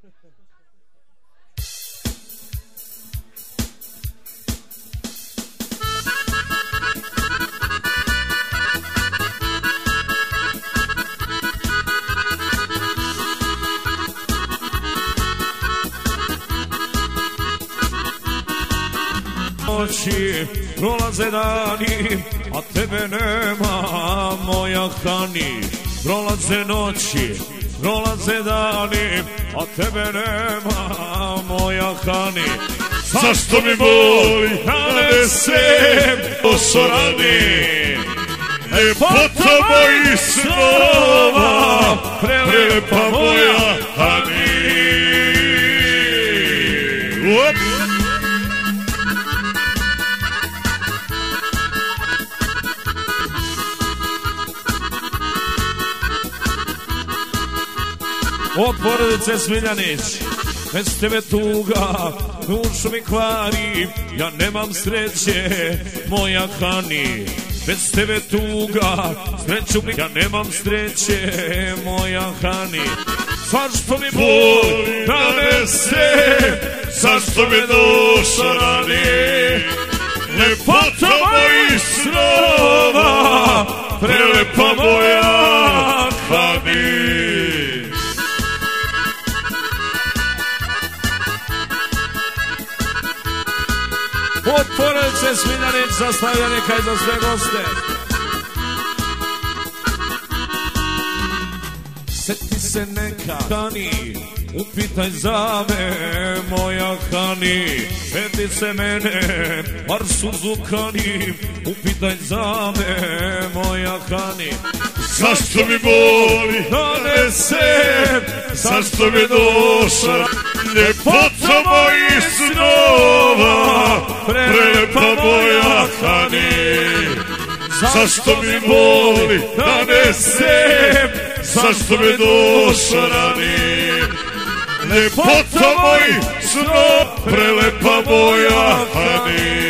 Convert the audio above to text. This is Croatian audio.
Noći prolaze dani, a tebe nema, moja Hani. Prolaze noći, prolaze dani, a tebe nema, moja Hani. Zašto mi boli nanesem to rani? Ljepota mojih snova, prelepa moja Hani. Od porodice Smiljanić, bez tebe tuga, dušu mi kvari, ja nemam sreće, moja Hani. Bez tebe tuga, sreću mi, ja nemam sreće, moja Hani. Zašto mi bol nanese, zašto mi duša rani? Ljepota mojih snova, prelepa moja Hani. Od porodice Smiljanić za stavljanika i za sve goste. Sjeti se neka Hani, upitaj za me, moja Hani. Sjeti se mene, bar suzu Hani, upitaj za me, moja Hani. Zašto mi boli nanesem, zašto mi duša, ljepota mojih snova, prelepa moja Hani. Zašto mi boli nanesem, zašto mi duša rani? Ljepota mojih snova, prelepa moja Hani.